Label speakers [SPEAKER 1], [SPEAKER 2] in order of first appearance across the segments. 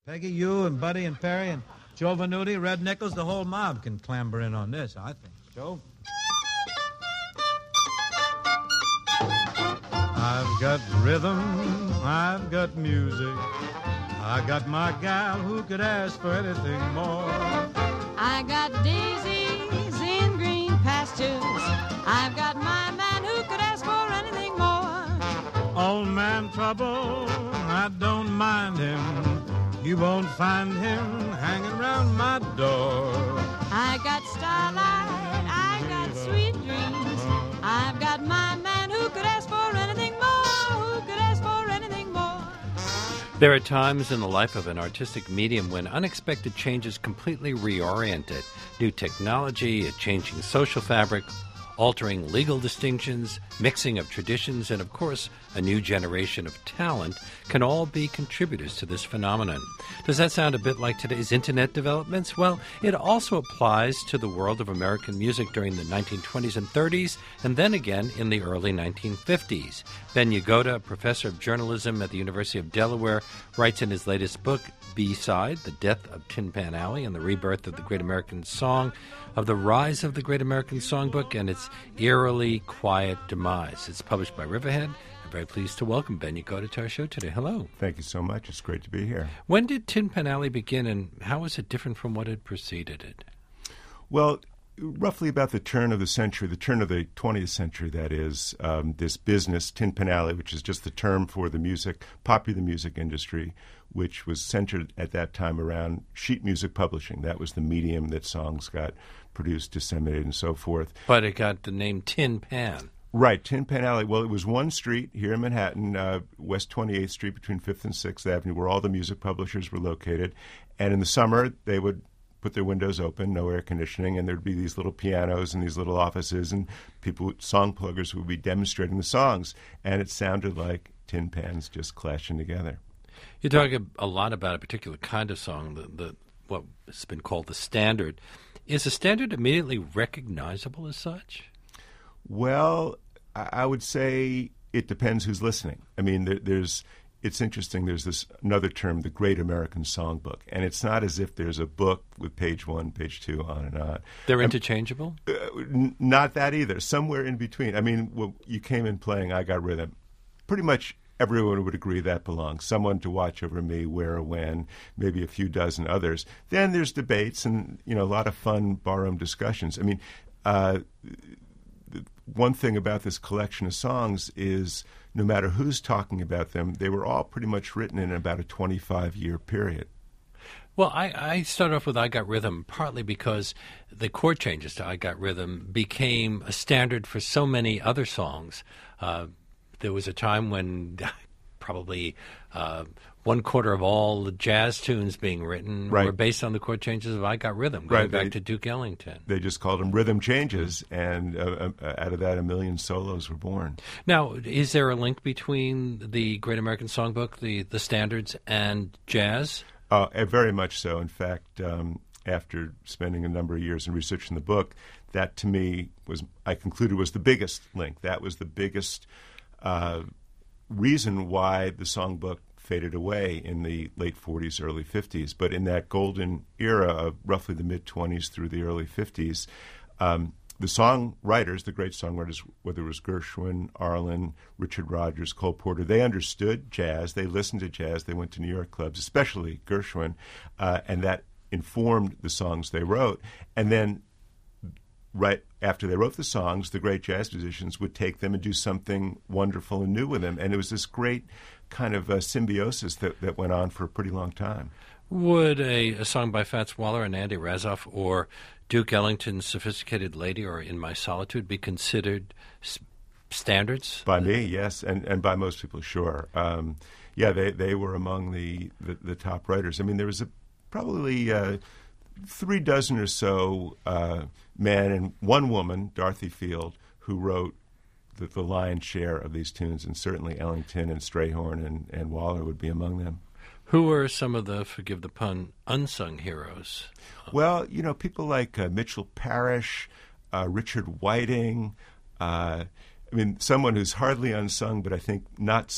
[SPEAKER 1] Peggy, you and Buddy and Perry and Joe Venuti, Red Nichols, the whole mob can clamber in on this, I think. Joe? I've got rhythm, I've got music, I got my gal who could ask for anything more.
[SPEAKER 2] I got daisies in green pastures, I've got my man who could ask for anything more.
[SPEAKER 1] Old man Trouble, I don't mind him, you won't find him hanging around my door.
[SPEAKER 2] I got starlight, I got sweet dreams, I've got my man who could ask for anything more, who could ask for anything more.
[SPEAKER 3] There are times in the life of an artistic medium when unexpected changes completely reorient it. New technology, a changing social fabric, altering legal distinctions, mixing of traditions, and, of course, a new generation of talent can all be contributors to this phenomenon. Does that sound a bit like today's Internet developments? Well, it also applies to the world of American music during the 1920s and 30s, and then again in the early 1950s. Ben Yagoda, a professor of journalism at the University of Delaware, writes in his latest book, B-Side, The Death of Tin Pan Alley and the Rebirth of the Great American Song, of the rise of the Great American Songbook and its eerily quiet demise. It's published by Riverhead. I'm very pleased to welcome Ben Yagoda to our show today. Hello.
[SPEAKER 4] Thank you so much. It's great to be here.
[SPEAKER 3] When did Tin Pan Alley begin, and how was it different from what had preceded it?
[SPEAKER 4] Well, roughly about the turn of the century, the turn of the 20th century, that is, this business, Tin Pan Alley, which is just the term for the music, popular music industry, which was centered at that time around sheet music publishing. That was the medium that songs got produced, disseminated, and so forth.
[SPEAKER 3] But it got the name Tin Pan.
[SPEAKER 4] Right, Tin Pan Alley. Well, it was one street here in Manhattan, West 28th Street between 5th and 6th Avenue, where all the music publishers were located. And in the summer, they would put their windows open, no air conditioning, and there'd be these little pianos and these little offices, and song pluggers would be demonstrating the songs. And it sounded like tin pans just clashing together.
[SPEAKER 3] You talk a lot about a particular kind of song, what has been called the standard. Is the standard immediately recognizable as such?
[SPEAKER 4] Well, I would say it depends who's listening. I mean, it's interesting. There's this another term, the Great American Songbook, and it's not as if there's a book with page 1, page 2, on and on.
[SPEAKER 3] They're interchangeable?
[SPEAKER 4] Not that either. Somewhere in between. I mean, well, you came in playing I Got Rhythm. Pretty much everyone would agree that belongs. Someone to Watch Over Me, Where or When, maybe a few dozen others. Then there's debates and, a lot of fun barroom discussions. I mean, one thing about this collection of songs is no matter who's talking about them, they were all pretty much written in about a 25-year period.
[SPEAKER 3] Well, I started off with I Got Rhythm partly because the chord changes to I Got Rhythm became a standard for so many other songs. There was a time when probably 1/4 of all the jazz tunes being written were based on the chord changes of I Got Rhythm, going back to Duke Ellington.
[SPEAKER 4] They just called them rhythm changes, and out of that, a million solos were born.
[SPEAKER 3] Now, is there a link between the Great American Songbook, the standards, and jazz?
[SPEAKER 4] Very much so. In fact, after spending a number of years in researching the book, that to me I concluded was the biggest link. That was the biggest reason why the songbook faded away in the late 40s, early 50s. But in that golden era of roughly the mid-20s through the early 50s, the songwriters, the great songwriters, whether it was Gershwin, Arlen, Richard Rodgers, Cole Porter, they understood jazz. They listened to jazz. They went to New York clubs, especially Gershwin, and that informed the songs they wrote. And then right after they wrote the songs, the great jazz musicians would take them and do something wonderful and new with them. And it was this great kind of symbiosis that went on for a pretty long time.
[SPEAKER 3] Would a song by Fats Waller and Andy Razzoff or Duke Ellington's Sophisticated Lady or In My Solitude be considered standards?
[SPEAKER 4] By me, yes, and by most people, sure. They were among the top writers. I mean, there was probably 3 dozen or so men and one woman, Dorothy Field, who wrote the lion's share of these tunes, and certainly Ellington and Strayhorn and Waller would be among them.
[SPEAKER 3] Who are some of the, forgive the pun, unsung heroes?
[SPEAKER 4] Well, people like Mitchell Parish, Richard Whiting, someone who's hardly unsung, but I think not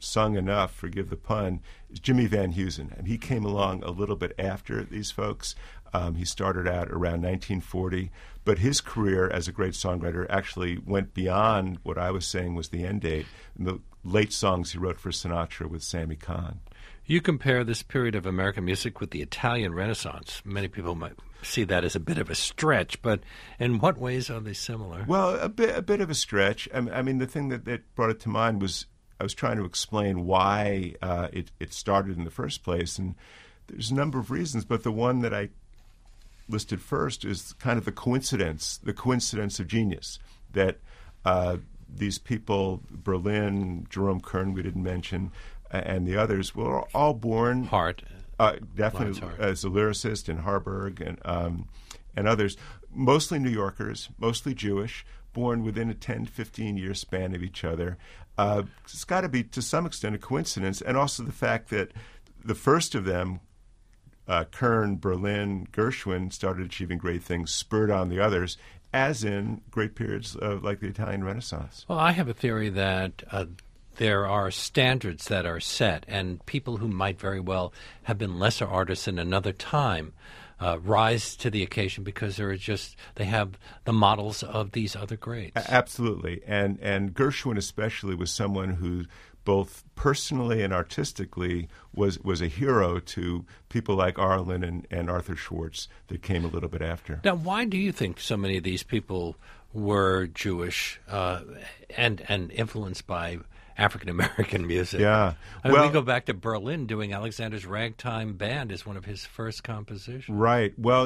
[SPEAKER 4] sung enough, forgive the pun, is Jimmy Van Heusen. And he came along a little bit after these folks. He started out around 1940, but his career as a great songwriter actually went beyond what I was saying was the end date, and the late songs he wrote for Sinatra with Sammy Kahn.
[SPEAKER 3] You compare this period of American music with the Italian Renaissance. Many people might see that as a bit of a stretch, but in what ways are they similar?
[SPEAKER 4] Well, a bit of a stretch. I mean, the thing that brought it to mind was I was trying to explain why it started in the first place, and there's a number of reasons, but the one that I listed first is kind of the coincidence of genius, that these people, Berlin, Jerome Kern, we didn't mention, and the others were all born
[SPEAKER 3] Hart,
[SPEAKER 4] definitely as a lyricist, and Harburg and others, mostly New Yorkers, mostly Jewish, born within a 10, 15-year span of each other. It's got to be, to some extent, a coincidence, and also the fact that the first of them, Kern, Berlin, Gershwin, started achieving great things, spurred on the others, as in great periods like the Italian Renaissance.
[SPEAKER 3] Well, I have a theory that there are standards that are set, and people who might very well have been lesser artists in another time rise to the occasion because they have the models of these other greats. Absolutely,
[SPEAKER 4] and Gershwin especially was someone who both personally and artistically was a hero to people like Arlen and Arthur Schwartz that came a little bit after.
[SPEAKER 3] Now, why do you think so many of these people were Jewish and influenced by African-American music?
[SPEAKER 4] Yeah.
[SPEAKER 3] I mean, we go back to Berlin doing Alexander's Ragtime Band as one of his first compositions.
[SPEAKER 4] Right. Well,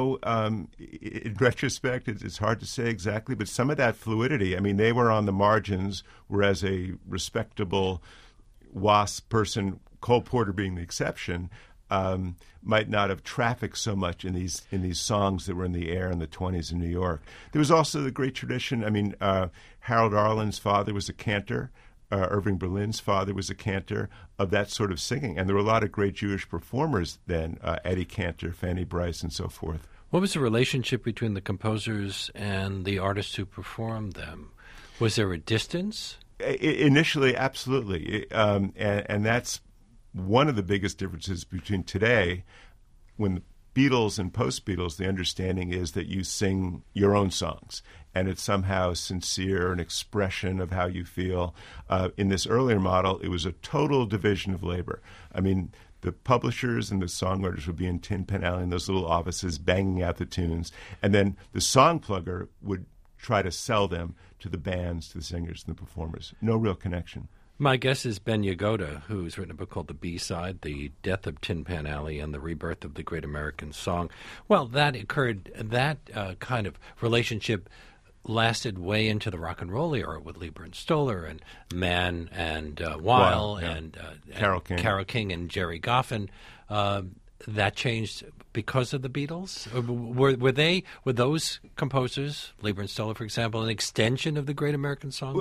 [SPEAKER 4] in retrospect, it's hard to say exactly, but some of that fluidity, I mean, they were on the margins, whereas a respectable WASP person, Cole Porter being the exception, might not have trafficked so much in these songs that were in the air in the 20s in New York. There was also the great tradition. I mean, Harold Arlen's father was a cantor. Irving Berlin's father was a cantor of that sort of singing. And there were a lot of great Jewish performers then, Eddie Cantor, Fanny Brice, and so forth.
[SPEAKER 3] What was the relationship between the composers and the artists who performed them? Was there a distance?
[SPEAKER 4] Initially, absolutely. And that's one of the biggest differences between today, when the Beatles and post-Beatles, the understanding is that you sing your own songs, and it's somehow sincere, an expression of how you feel. In this earlier model, it was a total division of labor. I mean, the publishers and the songwriters would be in Tin Pan Alley in those little offices banging out the tunes, and then the song plugger would try to sell them to the bands, to the singers, and the performers. No real connection.
[SPEAKER 3] My guess is Ben Yagoda, who's written a book called The B-Side, The Death of Tin Pan Alley and the Rebirth of the Great American Song. Well, that kind of relationship lasted way into the rock and roll era with Leiber and Stoller and Mann and Weil and Carole King and Jerry Goffin. That changed because of the Beatles? Were those composers, Leiber and Stoller, for example, an extension of the Great American Song?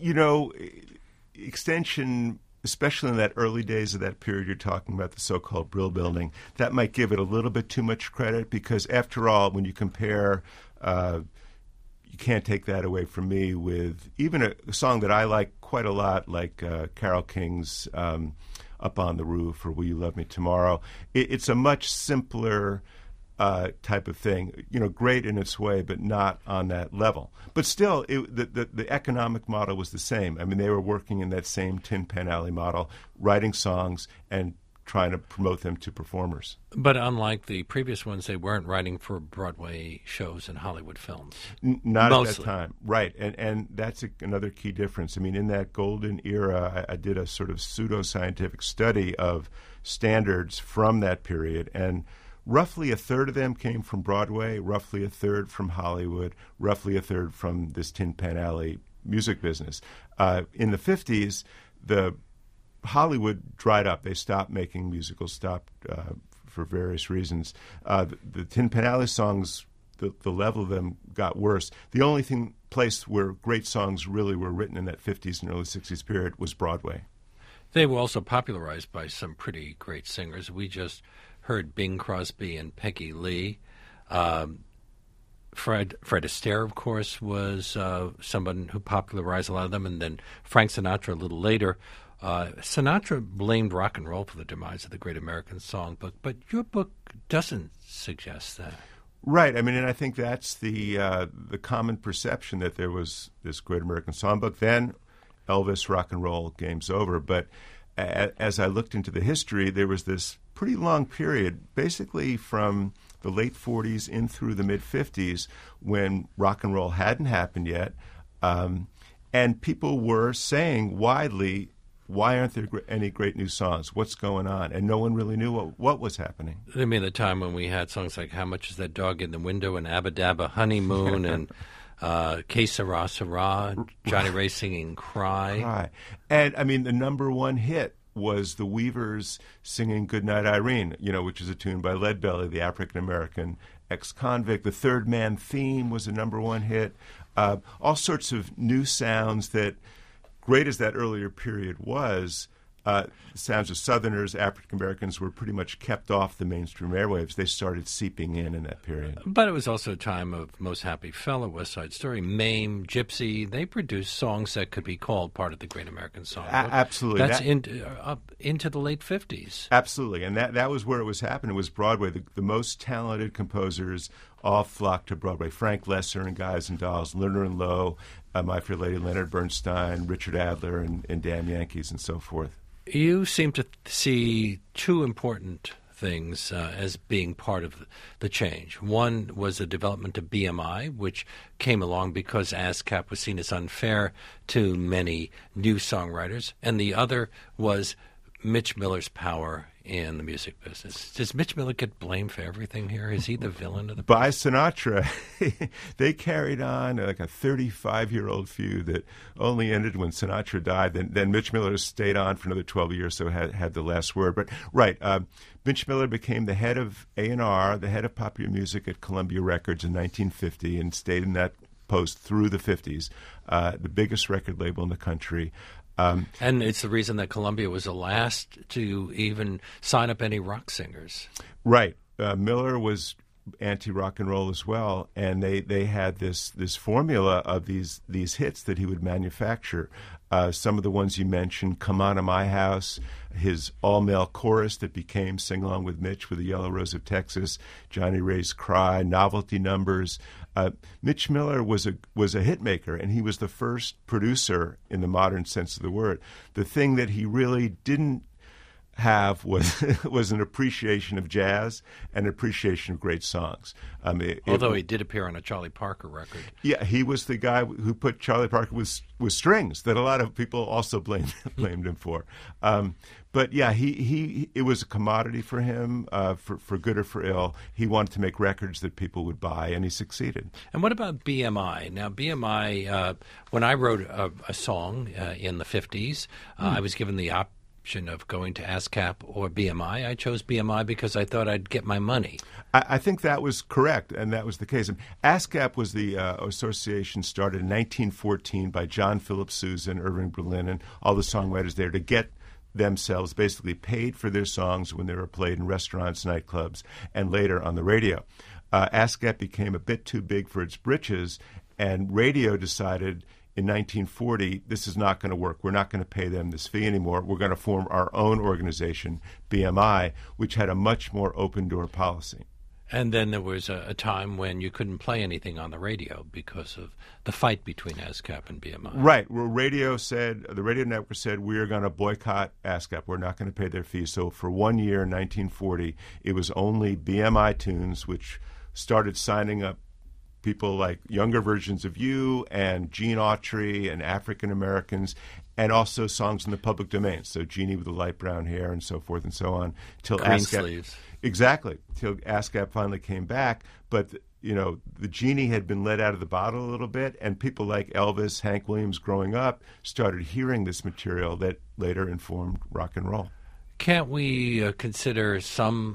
[SPEAKER 4] Extension, especially in that early days of that period you're talking about, the so-called Brill Building, that might give it a little bit too much credit because, after all, when you compare, you can't take that away from me with even a song that I like quite a lot, like Carole King's Up on the Roof or Will You Love Me Tomorrow. It's a much simpler type of thing, great in its way, but not on that level. But still, the economic model was the same. I mean, they were working in that same Tin Pan Alley model, writing songs and trying to promote them to performers.
[SPEAKER 3] But unlike the previous ones, they weren't writing for Broadway shows and Hollywood films.
[SPEAKER 4] Not
[SPEAKER 3] mostly.
[SPEAKER 4] At that time, right. And that's another key difference. I mean, in that golden era, I did a sort of pseudo-scientific study of standards from that period, and roughly a third of them came from Broadway, roughly a third from Hollywood, roughly a third from this Tin Pan Alley music business. In the 50s, the Hollywood dried up. They stopped making musicals, for various reasons. The Tin Pan Alley songs, the level of them got worse. The only place where great songs really were written in that 50s and early 60s period was Broadway.
[SPEAKER 3] They were also popularized by some pretty great singers. We just heard Bing Crosby and Peggy Lee. Fred Astaire, of course, was someone who popularized a lot of them, and then Frank Sinatra a little later. Sinatra blamed rock and roll for the demise of the Great American Songbook, but your book doesn't suggest that.
[SPEAKER 4] Right. I mean, and I think that's the common perception, that there was this Great American Songbook. Then Elvis, rock and roll, game's over. But as I looked into the history, there was this pretty long period, basically from the late 40s in through the mid-50s, when rock and roll hadn't happened yet. And people were saying widely, why aren't there any great new songs? What's going on? And no one really knew what was happening.
[SPEAKER 3] I mean, the time when we had songs like How Much Is That Dog in the Window and Abba Dabba Honeymoon and Que Sera Sera, Johnny Ray singing Cry.
[SPEAKER 4] Cry. And, I mean, the number one hit was the Weavers singing Goodnight Irene, which is a tune by Leadbelly, the African-American ex-convict. The Third Man theme was a number one hit. All sorts of new sounds that, great as that earlier period was, sounds of Southerners, African-Americans were pretty much kept off the mainstream airwaves. They started seeping in that period.
[SPEAKER 3] But it was also a time of Most Happy Fella, West Side Story, Mame, Gypsy. They produced songs that could be called part of the Great American Songbook.
[SPEAKER 4] Absolutely.
[SPEAKER 3] That's up into the late 50s.
[SPEAKER 4] Absolutely. And that was where it was happening. It was Broadway. The most talented composers all flocked to Broadway. Frank Lesser and Guys and Dolls, Lerner and Lowe, My Fair Lady, Leonard Bernstein, Richard Adler, and Damn Yankees, and so forth.
[SPEAKER 3] You seem to see two important things as being part of the change. One was the development of BMI, which came along because ASCAP was seen as unfair to many new songwriters, and the other was Mitch Miller's power in the music business. Does Mitch Miller get blamed for everything here? Is he the villain of the
[SPEAKER 4] By Sinatra, they carried on like a 35-year-old feud that only ended when Sinatra died. Then Mitch Miller stayed on for another 12 years, so had the last word. But right, Mitch Miller became the head of A&R, the head of popular music at Columbia Records in 1950, and stayed in that post through the 50s, the biggest record label in the country.
[SPEAKER 3] And it's the reason that Columbia was the last to even sign up any rock singers.
[SPEAKER 4] Right. Miller was anti-rock and roll as well, and they had this formula of these hits that he would manufacture. Some of the ones you mentioned, Come On to My House, his all-male chorus that became Sing Along with Mitch with the Yellow Rose of Texas, Johnny Ray's Cry, novelty numbers. Mitch Miller was a hit maker, and he was the first producer in the modern sense of the word. The thing that he really didn't have was an appreciation of jazz and an appreciation of great songs.
[SPEAKER 3] Although he did appear on a Charlie Parker record.
[SPEAKER 4] Yeah, he was the guy who put Charlie Parker with strings that a lot of people also blamed him for. But yeah, he it was a commodity for him, for good or for ill. He wanted to make records that people would buy, and he succeeded.
[SPEAKER 3] And what about BMI? Now, BMI, when I wrote a song in the 50s, I was given the option of going to ASCAP or BMI. I chose BMI because I thought I'd get my money.
[SPEAKER 4] I think that was correct, and that was the case. And ASCAP was the association started in 1914 by John Philip Sousa and Irving Berlin and all the songwriters there to get themselves basically paid for their songs when they were played in restaurants, nightclubs, and later on the radio. ASCAP became a bit too big for its britches, and radio decided in 1940, this is not going to work. We're not going to pay them this fee anymore. We're going to form our own organization, BMI, which had a much more open-door policy.
[SPEAKER 3] And then there was a time when you couldn't play anything on the radio because of the fight between ASCAP and BMI.
[SPEAKER 4] Right. Well, the radio network said, we are going to boycott ASCAP. We're not going to pay their fees. So for 1 year in 1940, it was only BMI tunes, which started signing up people like younger versions of you and Gene Autry and African Americans, and also songs in the public domain. So Jeannie with the light brown hair and so forth and so on. Till
[SPEAKER 3] Green
[SPEAKER 4] ASCAP,
[SPEAKER 3] sleeves.
[SPEAKER 4] Exactly. Till ASCAP finally came back. But, the genie had been let out of the bottle a little bit, and people like Elvis, Hank Williams growing up started hearing this material that later informed rock and roll.
[SPEAKER 3] Can't we consider some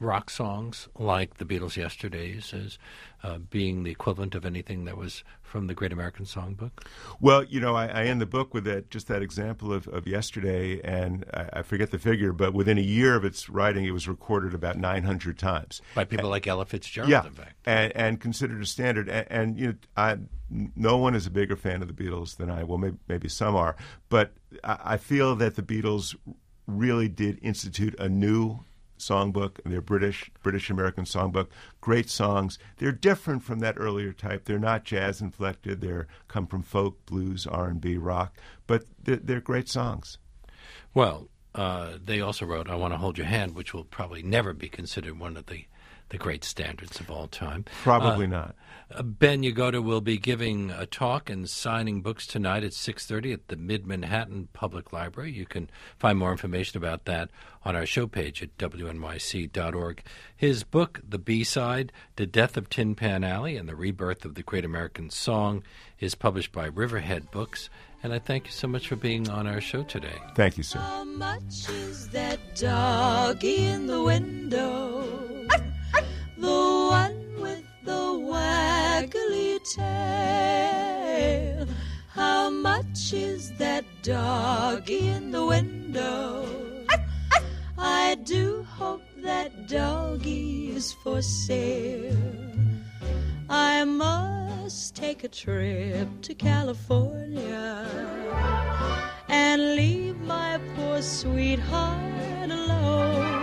[SPEAKER 3] rock songs like the Beatles' Yesterdays as being the equivalent of anything that was from the Great American Songbook?
[SPEAKER 4] Well, I end the book with that example of Yesterday, and I forget the figure, but within a year of its writing, it was recorded about 900 times.
[SPEAKER 3] By people like Ella Fitzgerald,
[SPEAKER 4] yeah,
[SPEAKER 3] in fact.
[SPEAKER 4] And considered a standard. And no one is a bigger fan of the Beatles than I. Well, maybe some are. But I feel that the Beatles really did institute a new songbook, their British American Songbook. Great songs. They're different from that earlier type. They're not jazz inflected. They come from folk, blues, R&B, rock, but they're great songs.
[SPEAKER 3] Well, they also wrote "I Want to Hold Your Hand," which will probably never be considered one of the great standards of all time.
[SPEAKER 4] Probably not.
[SPEAKER 3] Ben Yagoda will be giving a talk and signing books tonight at 6:30 at the Mid-Manhattan Public Library. You can find more information about that on our show page at wnyc.org. His book, The B-Side, The Death of Tin Pan Alley and the Rebirth of the Great American Song, is published by Riverhead Books. And I thank you so much for being on our show today.
[SPEAKER 4] Thank you, sir.
[SPEAKER 2] How much is that doggy in the window? The one with the waggly tail. How much is that doggy in the window? I do hope that doggy is for sale. I must take a trip to California and leave my poor sweetheart alone.